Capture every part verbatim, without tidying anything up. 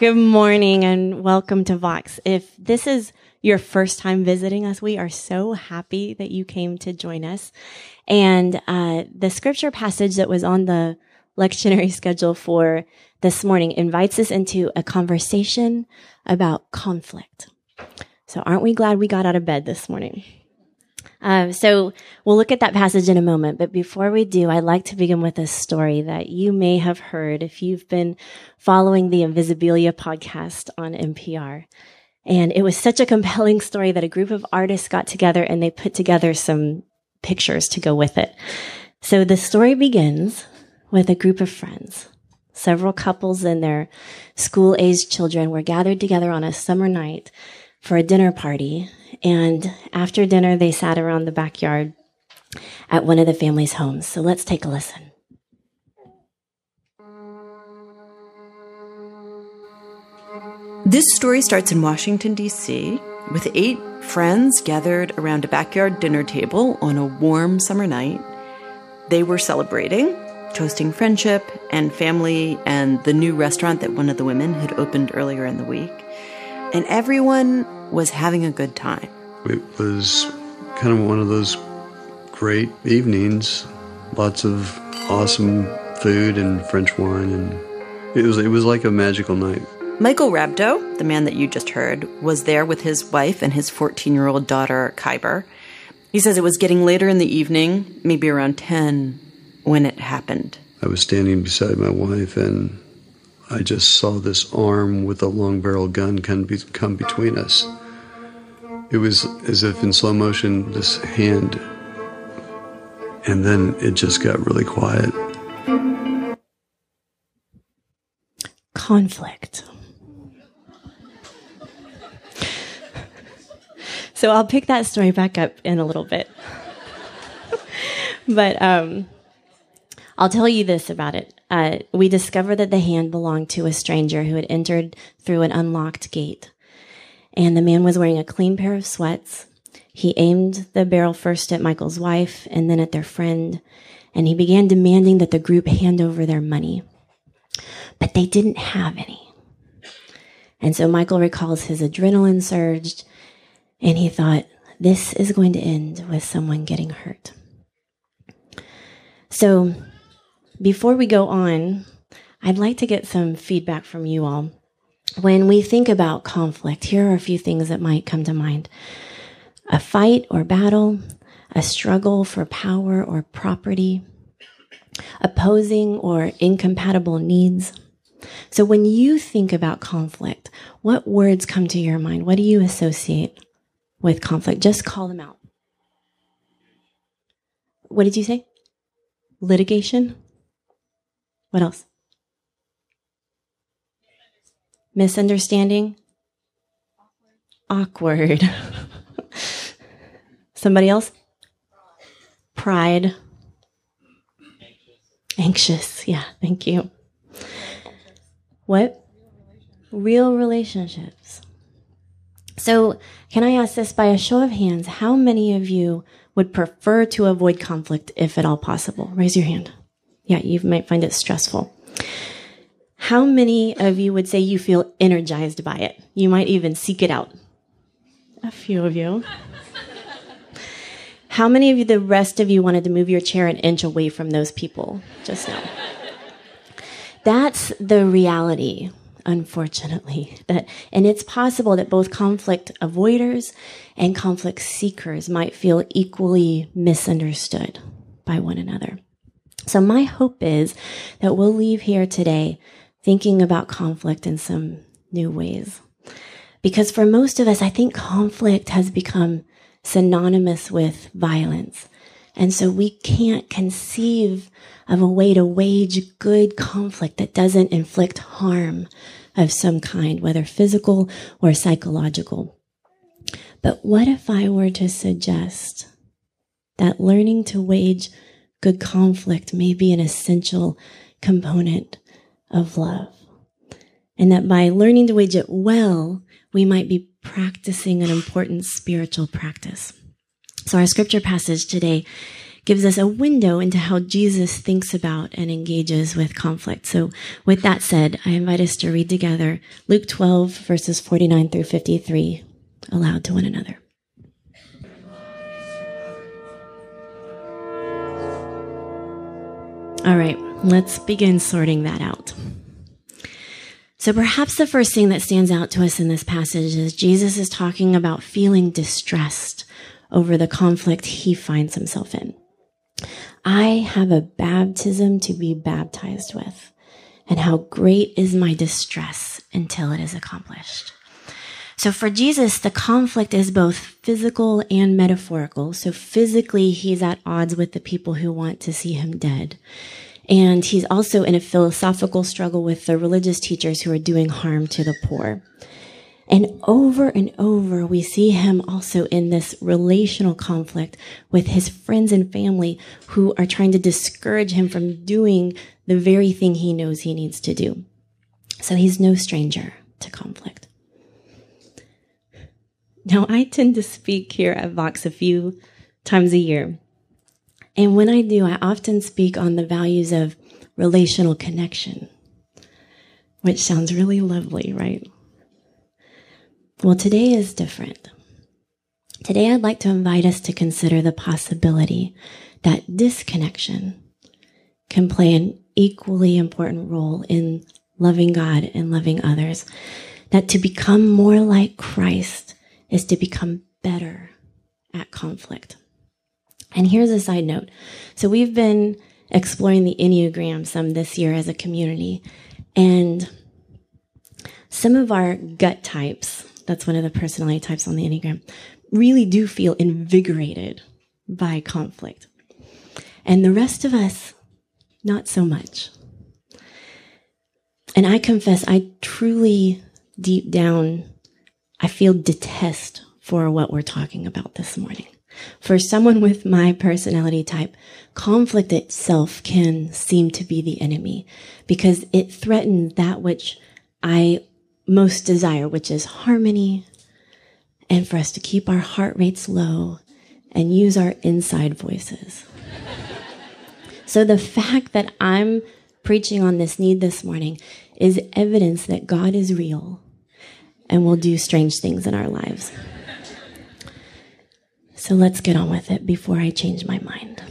Good morning and welcome to Vox. If this is your first time visiting us, we are so happy that you came to join us. And uh, the scripture passage that was on the lectionary schedule for this morning invites us into a conversation about conflict. So aren't we glad we got out of bed this morning? Uh, so we'll look at that passage in a moment, but before we do, I'd like to begin with a story that you may have heard if you've been following the Invisibilia podcast on N P R. And it was such a compelling story that a group of artists got together and they put together some pictures to go with it. So the story begins with a group of friends. Several couples and their school-aged children were gathered together on a summer night for a dinner party. And after dinner, they sat around the backyard at one of the family's homes. So let's take a listen. This story starts in Washington, D C, with eight friends gathered around a backyard dinner table on a warm summer night. They were celebrating, toasting friendship and family and the new restaurant that one of the women had opened earlier in the week. And everyone was having a good time. It was kind of one of those great evenings, lots of awesome food and French wine, and it was it was like a magical night. Michael Rabdo, the man that you just heard, was there with his wife and his fourteen-year-old daughter, Kyber. He says it was getting later in the evening, maybe around ten, when it happened. I was standing beside my wife, and I just saw this arm with a long-barreled gun come, be, come between us. It was as if in slow motion, this hand, and then it just got really quiet. Conflict. So I'll pick that story back up in a little bit. But um, I'll tell you this about it. Uh, we discovered that the hand belonged to a stranger who had entered through an unlocked gate. And the man was wearing a clean pair of sweats. He aimed the barrel first at Michael's wife and then at their friend. And he began demanding that the group hand over their money. But they didn't have any. And so Michael recalls his adrenaline surged. And he thought, this is going to end with someone getting hurt. So before we go on, I'd like to get some feedback from you all. When we think about conflict, here are a few things that might come to mind. A fight or battle, a struggle for power or property, opposing or incompatible needs. So when you think about conflict, what words come to your mind? What do you associate with conflict? Just call them out. What did you say? Litigation? What else? Misunderstanding? Awkward. Somebody else? Pride. Anxious. Yeah, thank you. What? Real relationships. So, can I ask this by a show of hands? How many of you would prefer to avoid conflict if at all possible? Raise your hand. Yeah, you might find it stressful. How many of you would say you feel energized by it? You might even seek it out. A few of you. How many of you, the rest of you, wanted to move your chair an inch away from those people just now? That's the reality, unfortunately. That, and it's possible that both conflict avoiders and conflict seekers might feel equally misunderstood by one another. So my hope is that we'll leave here today thinking about conflict in some new ways. Because for most of us, I think conflict has become synonymous with violence. And so we can't conceive of a way to wage good conflict that doesn't inflict harm of some kind, whether physical or psychological. But what if I were to suggest that learning to wage good conflict may be an essential component of love? And that by learning to wage it well, we might be practicing an important spiritual practice. So our scripture passage today gives us a window into how Jesus thinks about and engages with conflict. So with that said, I invite us to read together Luke twelve, verses forty-nine through fifty-three, aloud to one another. All right, let's begin sorting that out. So perhaps the first thing that stands out to us in this passage is Jesus is talking about feeling distressed over the conflict he finds himself in. I have a baptism to be baptized with, and how great is my distress until it is accomplished. So for Jesus, the conflict is both physical and metaphorical. So physically, he's at odds with the people who want to see him dead. And he's also in a philosophical struggle with the religious teachers who are doing harm to the poor. And over and over, we see him also in this relational conflict with his friends and family who are trying to discourage him from doing the very thing he knows he needs to do. So he's no stranger to conflict. Now, I tend to speak here at Vox a few times a year. And when I do, I often speak on the values of relational connection, which sounds really lovely, right? Well, today is different. Today, I'd like to invite us to consider the possibility that disconnection can play an equally important role in loving God and loving others, that to become more like Christ is to become better at conflict. And here's a side note. So we've been exploring the Enneagram some this year as a community. And some of our gut types, that's one of the personality types on the Enneagram, really do feel invigorated by conflict. And the rest of us, not so much. And I confess, I truly, deep down, I feel detest for what we're talking about this morning. For someone with my personality type, conflict itself can seem to be the enemy because it threatens that which I most desire, which is harmony, and for us to keep our heart rates low and use our inside voices. So the fact that I'm preaching on this need this morning is evidence that God is real and will do strange things in our lives. So let's get on with it before I change my mind.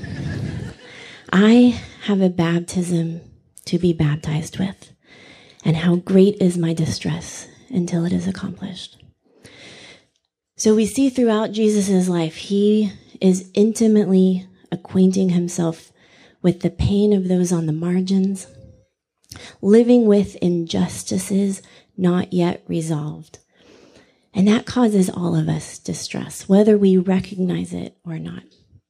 I have a baptism to be baptized with, and how great is my distress until it is accomplished. So we see throughout Jesus' life, he is intimately acquainting himself with the pain of those on the margins, living with injustices not yet resolved. And that causes all of us distress, whether we recognize it or not.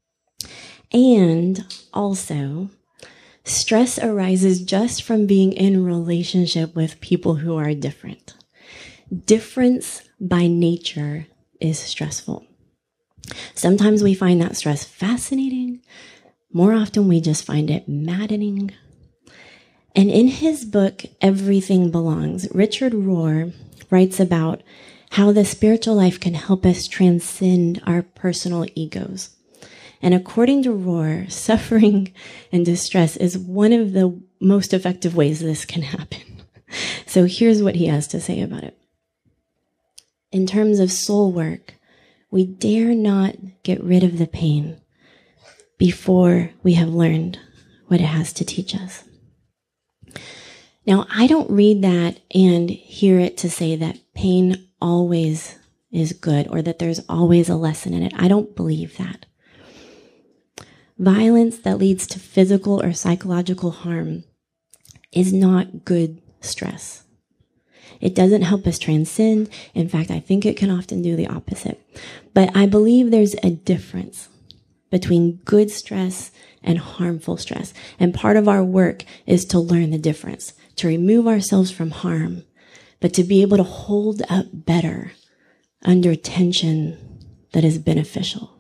And also, stress arises just from being in relationship with people who are different. Difference by nature is stressful. Sometimes we find that stress fascinating. More often, we just find it maddening. And in his book, Everything Belongs, Richard Rohr writes about how the spiritual life can help us transcend our personal egos. And according to Rohr, suffering and distress is one of the most effective ways this can happen. So here's what he has to say about it. In terms of soul work, we dare not get rid of the pain before we have learned what it has to teach us. Now, I don't read that and hear it to say that pain always is good or that there's always a lesson in it. I don't believe that. Violence that leads to physical or psychological harm is not good stress. It doesn't help us transcend. In fact, I think it can often do the opposite. But I believe there's a difference between good stress and harmful stress. And part of our work is to learn the difference, to remove ourselves from harm, but to be able to hold up better under tension that is beneficial.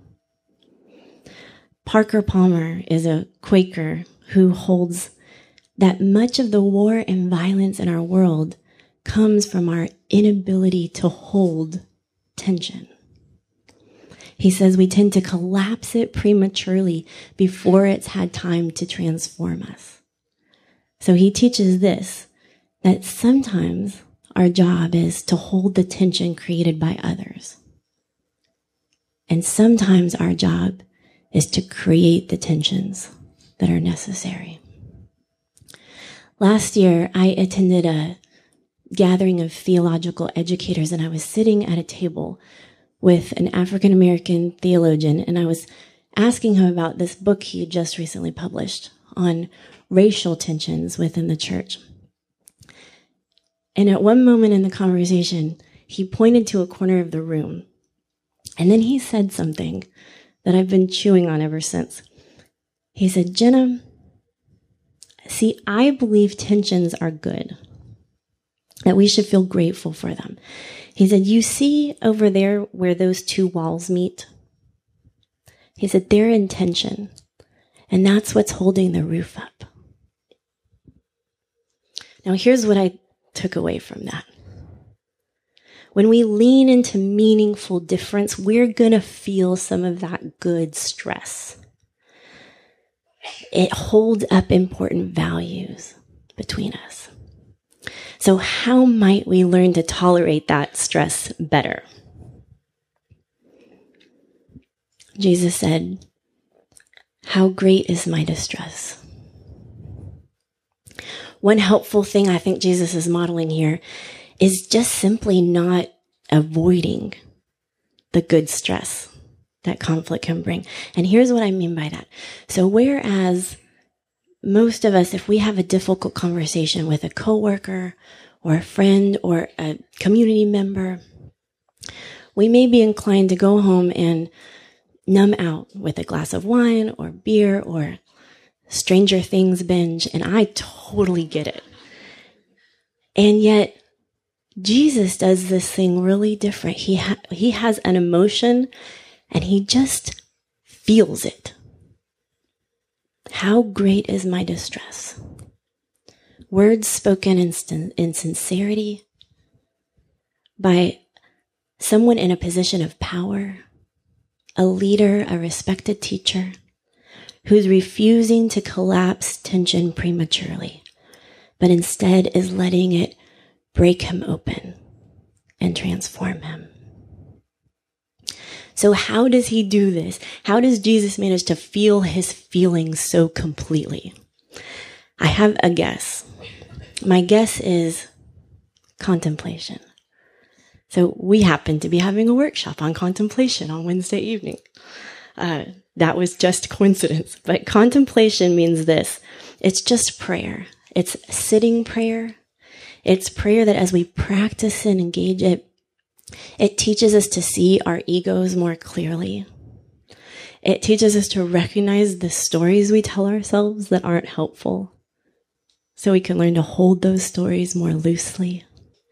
Parker Palmer is a Quaker who holds that much of the war and violence in our world comes from our inability to hold tension. He says we tend to collapse it prematurely before it's had time to transform us. So he teaches this, that sometimes our job is to hold the tension created by others. And sometimes our job is to create the tensions that are necessary. Last year, I attended a gathering of theological educators, and I was sitting at a table with an African-American theologian, and I was asking him about this book he had just recently published on racial tensions within the church. And at one moment in the conversation, he pointed to a corner of the room, and then he said something that I've been chewing on ever since. He said, Jenna, see, I believe tensions are good, that we should feel grateful for them. He said, you see over there where those two walls meet? He said, they're in tension, and that's what's holding the roof up. Now, here's what I took away from that. When we lean into meaningful difference, we're going to feel some of that good stress. It holds up important values between us. So how might we learn to tolerate that stress better? Jesus said, how great is my distress. One helpful thing I think Jesus is modeling here is just simply not avoiding the good stress that conflict can bring. And here's what I mean by that. So whereas most of us, if we have a difficult conversation with a coworker or a friend or a community member, we may be inclined to go home and numb out with a glass of wine or beer or Stranger Things binge, and I totally get it. And yet, Jesus does this thing really different. He ha- he has an emotion, and he just feels it. How great is my distress? Words spoken in, st- in sincerity by someone in a position of power, a leader, a respected teacher, who's refusing to collapse tension prematurely, but instead is letting it break him open and transform him. So how does he do this? How does Jesus manage to feel his feelings so completely? I have a guess. My guess is contemplation. So we happen to be having a workshop on contemplation on Wednesday evening. Uh, that was just coincidence. But contemplation means this. It's just prayer. It's sitting prayer. It's prayer that as we practice and engage it, it teaches us to see our egos more clearly. It teaches us to recognize the stories we tell ourselves that aren't helpful, so we can learn to hold those stories more loosely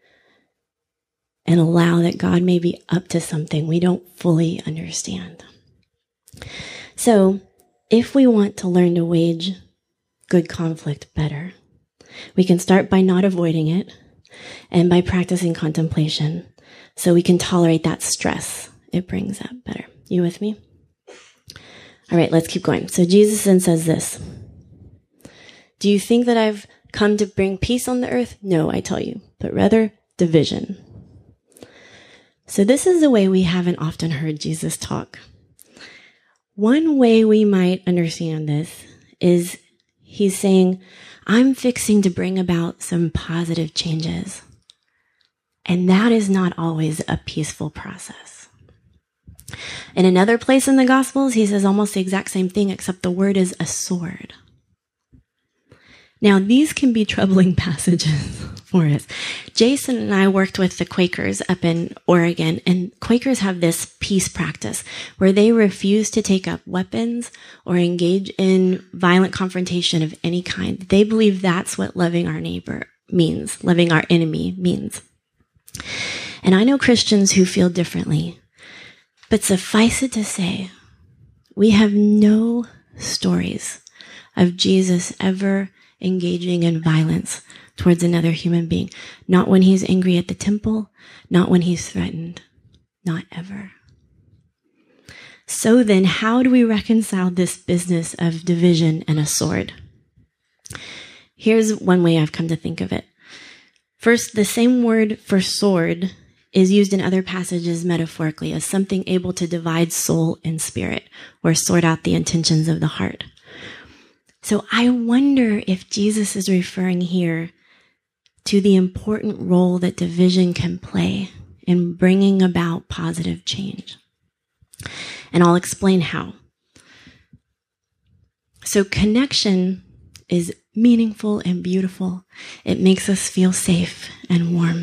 and allow that God may be up to something we don't fully understand. So, if we want to learn to wage good conflict better, we can start by not avoiding it and by practicing contemplation so we can tolerate that stress it brings up better. You with me? All right, let's keep going. So Jesus then says this. Do you think that I've come to bring peace on the earth? No, I tell you, but rather division. So this is the way we haven't often heard Jesus talk. One way we might understand this is he's saying, I'm fixing to bring about some positive changes. And that is not always a peaceful process. In another place in the Gospels, he says almost the exact same thing, except the word is a sword. Now, these can be troubling passages for us. Jason and I worked with the Quakers up in Oregon, and Quakers have this peace practice where they refuse to take up weapons or engage in violent confrontation of any kind. They believe that's what loving our neighbor means, loving our enemy means. And I know Christians who feel differently, but suffice it to say, we have no stories of Jesus ever engaging in violence towards another human being. Not when he's angry at the temple, not when he's threatened, not ever. So then, how do we reconcile this business of division and a sword? Here's one way I've come to think of it. First, the same word for sword is used in other passages metaphorically as something able to divide soul and spirit, or sort out the intentions of the heart. So I wonder if Jesus is referring here to the important role that division can play in bringing about positive change. And I'll explain how. So connection is meaningful and beautiful. It makes us feel safe and warm.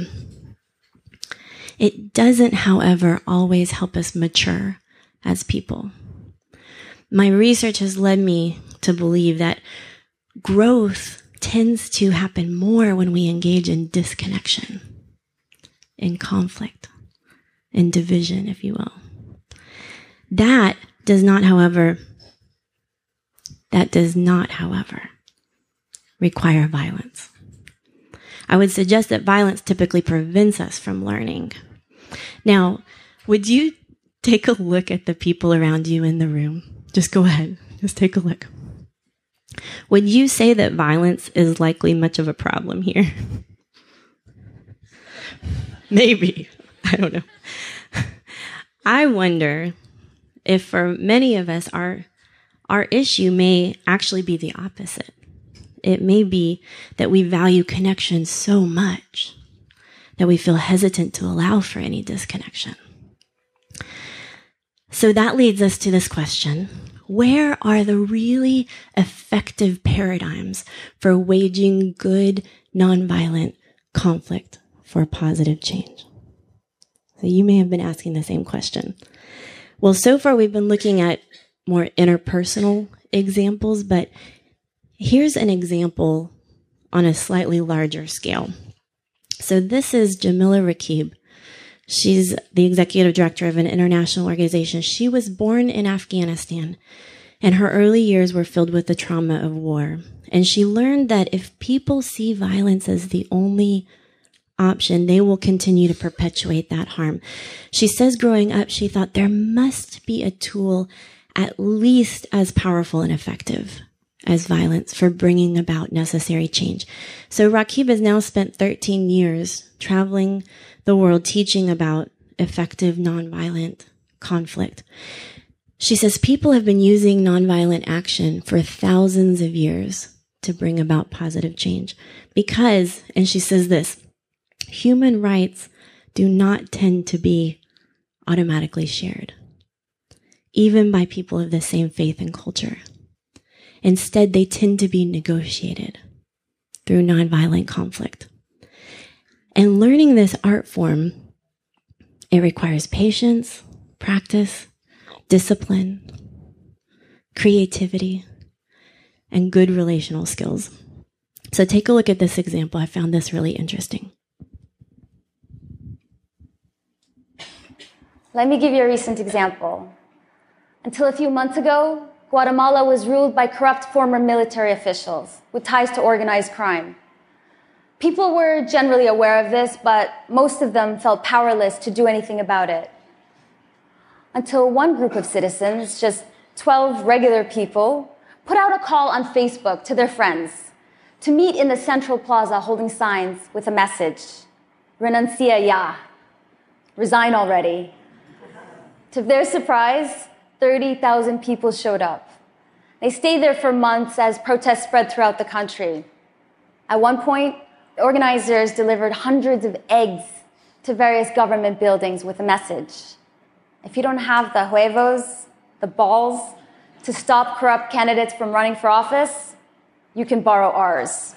It doesn't, however, always help us mature as people. My research has led me to believe that growth tends to happen more when we engage in disconnection, in conflict, in division, if you will. That does not, however, that does not, however, require violence. I would suggest that violence typically prevents us from learning. Now, would you take a look at the people around you in the room? Just go ahead. Just take a look. Would you say that violence is likely much of a problem here? Maybe. I don't know. I wonder if for many of us, our, our issue may actually be the opposite. It may be that we value connection so much that we feel hesitant to allow for any disconnection. So that leads us to this question. Where are the really effective paradigms for waging good, nonviolent conflict for positive change? So you may have been asking the same question. Well, so far we've been looking at more interpersonal examples, but here's an example on a slightly larger scale. So this is Jamila Rakib. She's the executive director of an international organization. She was born in Afghanistan, and her early years were filled with the trauma of war. And she learned that if people see violence as the only option, they will continue to perpetuate that harm. She says growing up, she thought there must be a tool at least as powerful and effective as violence for bringing about necessary change. So Rakib has now spent thirteen years traveling the world teaching about effective nonviolent conflict. She says people have been using nonviolent action for thousands of years to bring about positive change because, and she says this, human rights do not tend to be automatically shared, even by people of the same faith and culture. Instead, they tend to be negotiated through nonviolent conflict. And learning this art form, it requires patience, practice, discipline, creativity, and good relational skills. So take a look at this example. I found this really interesting. Let me give you a recent example. Until a few months ago, Guatemala was ruled by corrupt former military officials with ties to organized crime. People were generally aware of this, but most of them felt powerless to do anything about it. Until one group of citizens, just twelve regular people, put out a call on Facebook to their friends to meet in the Central Plaza holding signs with a message, Renuncia ya, resign already. To their surprise, thirty thousand people showed up. They stayed there for months as protests spread throughout the country. At one point, the organizers delivered hundreds of eggs to various government buildings with a message. If you don't have the huevos, the balls, to stop corrupt candidates from running for office, you can borrow ours.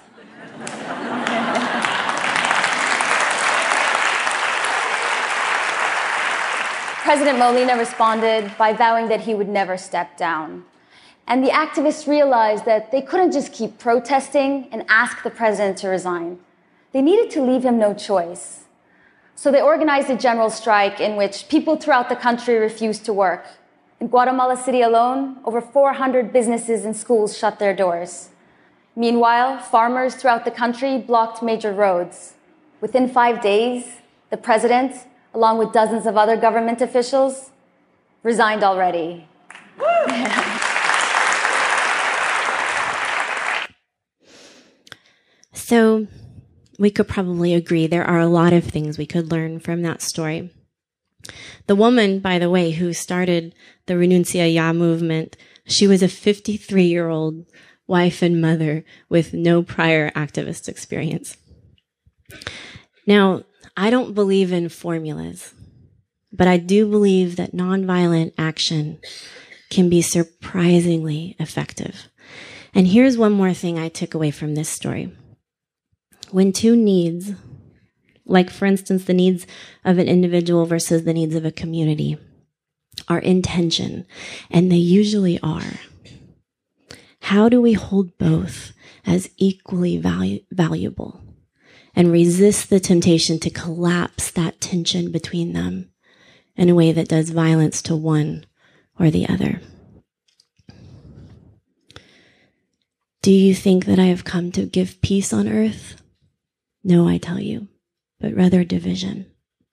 President Molina responded by vowing that he would never step down. And the activists realized that they couldn't just keep protesting and ask the president to resign. They needed to leave him no choice. So they organized a general strike in which people throughout the country refused to work. In Guatemala City alone, over four hundred businesses and schools shut their doors. Meanwhile, farmers throughout the country blocked major roads. Within five days, the president, along with dozens of other government officials, resigned already. So we could probably agree there are a lot of things we could learn from that story. The woman, by the way, who started the Renuncia Ya movement, she was a fifty-three-year-old wife and mother with no prior activist experience. Now, I don't believe in formulas, but I do believe that nonviolent action can be surprisingly effective. And here's one more thing I took away from this story. When two needs, like for instance the needs of an individual versus the needs of a community, are in tension, and they usually are, how do we hold both as equally valu- valuable and resist the temptation to collapse that tension between them in a way that does violence to one or the other? Do you think that I have come to give peace on earth? No, I tell you, but rather division.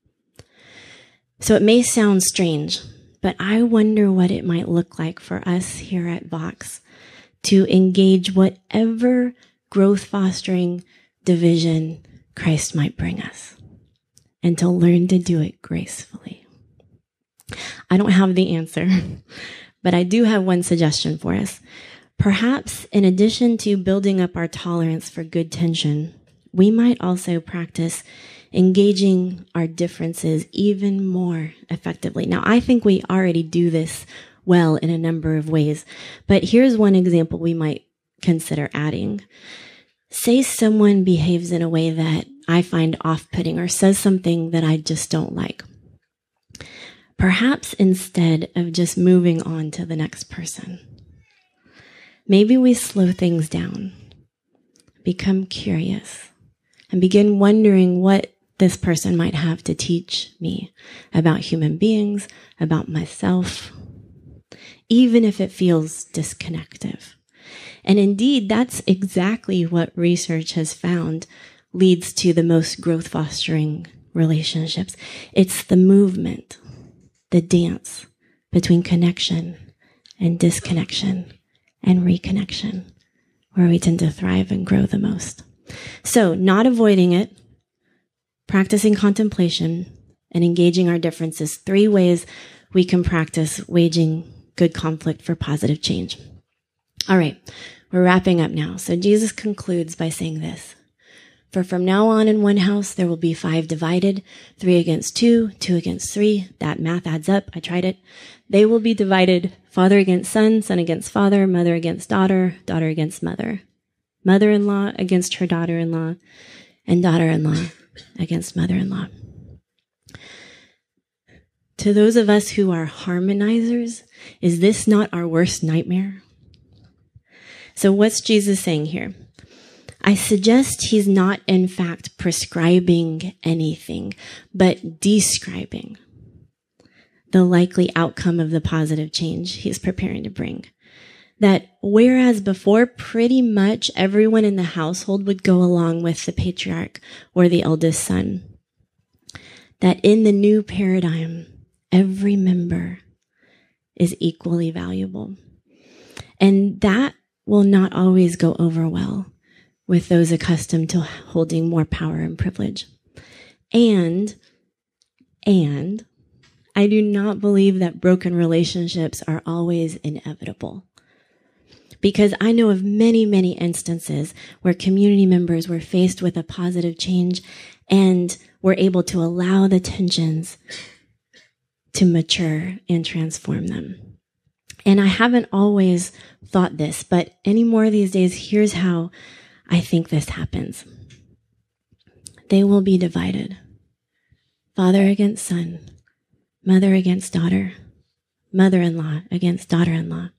So it may sound strange, but I wonder what it might look like for us here at Vox to engage whatever growth-fostering division Christ might bring us, and to learn to do it gracefully. I don't have the answer, but I do have one suggestion for us. Perhaps in addition to building up our tolerance for good tension, we might also practice engaging our differences even more effectively. Now, I think we already do this well in a number of ways, but here's one example we might consider adding. Say someone behaves in a way that I find off-putting or says something that I just don't like. Perhaps instead of just moving on to the next person, maybe we slow things down, become curious, and begin wondering what this person might have to teach me about human beings, about myself, even if it feels disconnective. And indeed, that's exactly what research has found leads to the most growth-fostering relationships. It's the movement, the dance between connection and disconnection and reconnection where we tend to thrive and grow the most. So, not avoiding it, practicing contemplation, and engaging our differences, three ways we can practice waging good conflict for positive change. All right, we're wrapping up now. So Jesus concludes by saying this: "For from now on in one house there will be five divided, three against two, two against three." That math adds up. I tried it. "They will be divided, father against son, son against father, mother against daughter, daughter against mother, mother-in-law against her daughter-in-law, and daughter-in-law against mother-in-law." To those of us who are harmonizers, is this not our worst nightmare? So what's Jesus saying here? I suggest he's not, in fact, prescribing anything, but describing the likely outcome of the positive change he's preparing to bring. That whereas before pretty much everyone in the household would go along with the patriarch or the eldest son, that in the new paradigm, every member is equally valuable. And that will not always go over well with those accustomed to holding more power and privilege. And, and I do not believe that broken relationships are always inevitable. Because I know of many, many instances where community members were faced with a positive change and were able to allow the tensions to mature and transform them. And I haven't always thought this, but anymore these days, here's how I think this happens. They will be divided. Father against son, mother against daughter, mother-in-law against daughter-in-law.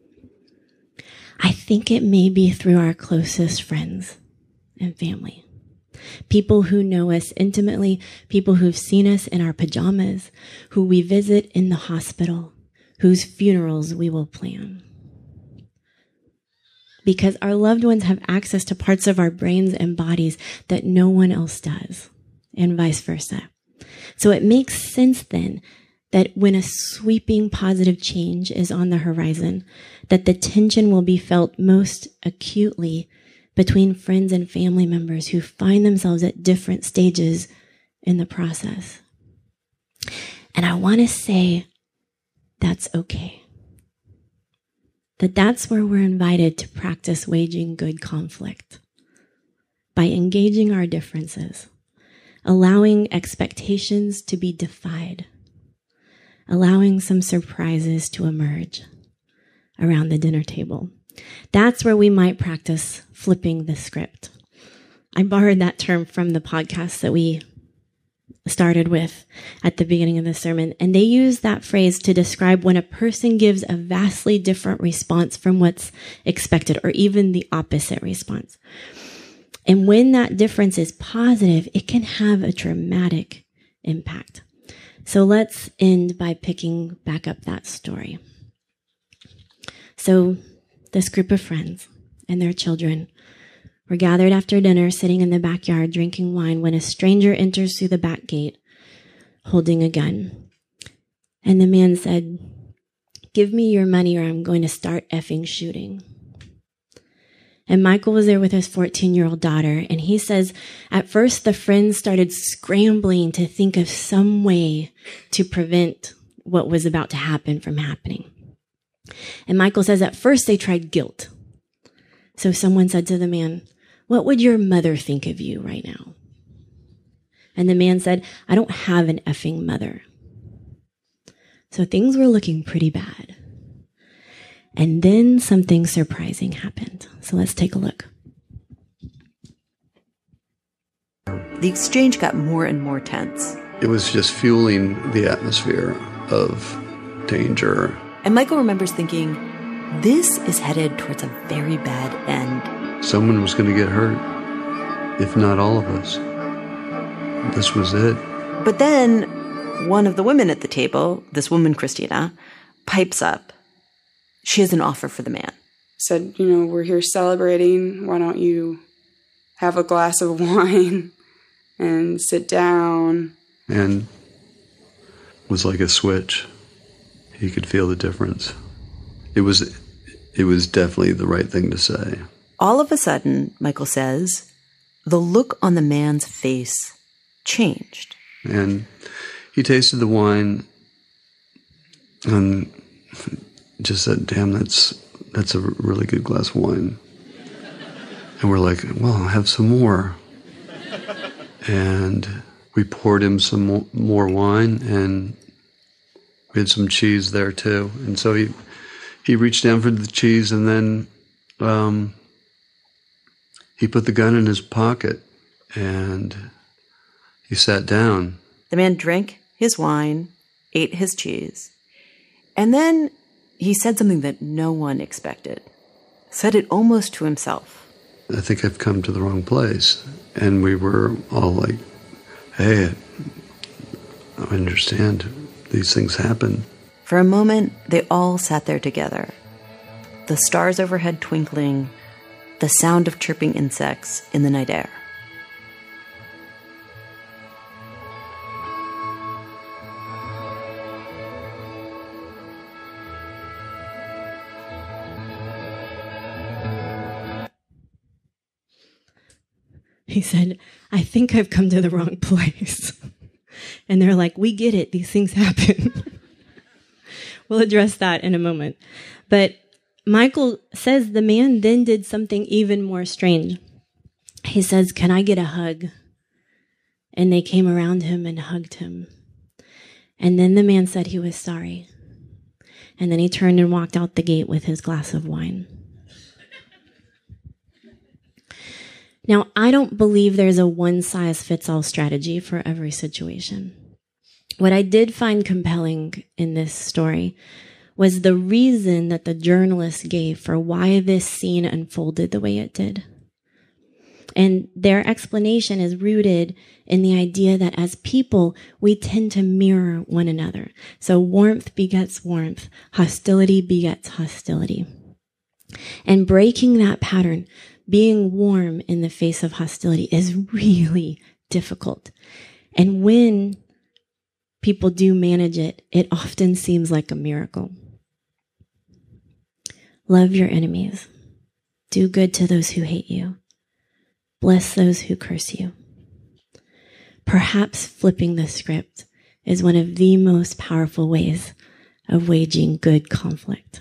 I think it may be through our closest friends and family. People who know us intimately, people who've seen us in our pajamas, who we visit in the hospital, whose funerals we will plan. Because our loved ones have access to parts of our brains and bodies that no one else does, and vice versa. So it makes sense then that when a sweeping positive change is on the horizon, that the tension will be felt most acutely between friends and family members who find themselves at different stages in the process. And I want to say that's okay. That that's where we're invited to practice waging good conflict by engaging our differences, allowing expectations to be defied, allowing some surprises to emerge around the dinner table. That's where we might practice flipping the script. I borrowed that term from the podcast that we started with at the beginning of the sermon, and they use that phrase to describe when a person gives a vastly different response from what's expected, or even the opposite response. And when that difference is positive, it can have a dramatic impact. So let's end by picking back up that story. So this group of friends and their children were gathered after dinner, sitting in the backyard drinking wine, when a stranger enters through the back gate holding a gun. And the man said, "Give me your money or I'm going to start effing shooting." And Michael was there with his fourteen-year-old daughter, and he says, at first the friends started scrambling to think of some way to prevent what was about to happen from happening. And Michael says at first they tried guilt. So someone said to the man, "What would your mother think of you right now?" And the man said, "I don't have an effing mother." So things were looking pretty bad. And then something surprising happened. So let's take a look. The exchange got more and more tense. It was just fueling the atmosphere of danger. And Michael remembers thinking, this is headed towards a very bad end. Someone was going to get hurt, if not all of us. This was it. But then one of the women at the table, this woman, Christina, pipes up. She has an offer for the man. Said, you know, we're here celebrating. Why don't you have a glass of wine and sit down? And it was like a switch. He could feel the difference. It was, it was definitely the right thing to say. All of a sudden, Michael says, the look on the man's face changed. And he tasted the wine and just said, "Damn, that's that's a really good glass of wine." And we're like, "Well, I'll have some more." And we poured him some mo- more wine, and we had some cheese there too. And so he he reached down for the cheese, and then um, he put the gun in his pocket, and he sat down. The man drank his wine, ate his cheese, and then he said something that no one expected. Said it almost to himself. "I think I've come to the wrong place." And we were all like, "Hey, I understand. These things happen." For a moment, they all sat there together. The stars overhead twinkling, the sound of chirping insects in the night air. He said, "I think I've come to the wrong place." And they're like, "We get it. These things happen." We'll address that in a moment. But Michael says the man then did something even more strange. He says, "Can I get a hug?" And they came around him and hugged him. And then the man said he was sorry. And then he turned and walked out the gate with his glass of wine. Now, I don't believe there's a one-size-fits-all strategy for every situation. What I did find compelling in this story was the reason that the journalist gave for why this scene unfolded the way it did. And their explanation is rooted in the idea that as people, we tend to mirror one another. So warmth begets warmth, hostility begets hostility. And breaking that pattern, being warm in the face of hostility, is really difficult. And when people do manage it, it often seems like a miracle. Love your enemies. Do good to those who hate you. Bless those who curse you. Perhaps flipping the script is one of the most powerful ways of waging good conflict.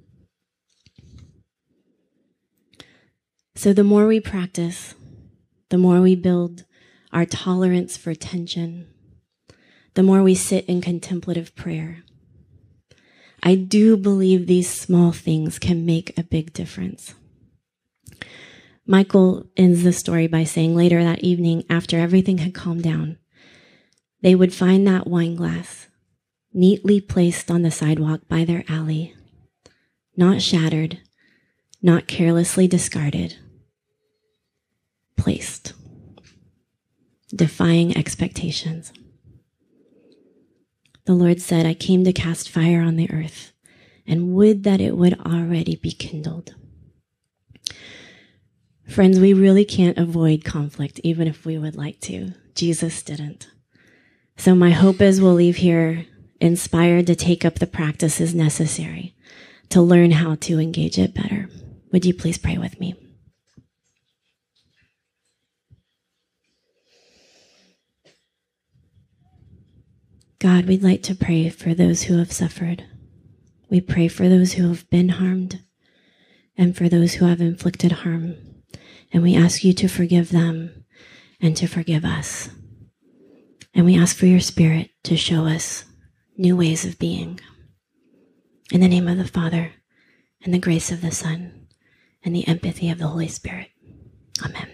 So the more we practice, the more we build our tolerance for tension, the more we sit in contemplative prayer. I do believe these small things can make a big difference. Michael ends the story by saying later that evening, after everything had calmed down, they would find that wine glass neatly placed on the sidewalk by their alley, not shattered, not carelessly discarded, placed, defying expectations. The Lord said, I came to cast fire on the earth, and would that it would already be kindled. Friends, we really can't avoid conflict, even if we would like to. Jesus didn't. So my hope is we'll leave here inspired to take up the practices necessary to learn how to engage it better. Would you please pray with me? God, we'd like to pray for those who have suffered. We pray for those who have been harmed and for those who have inflicted harm. And we ask you to forgive them and to forgive us. And we ask for your Spirit to show us new ways of being. In the name of the Father, and the grace of the Son, and the empathy of the Holy Spirit. Amen.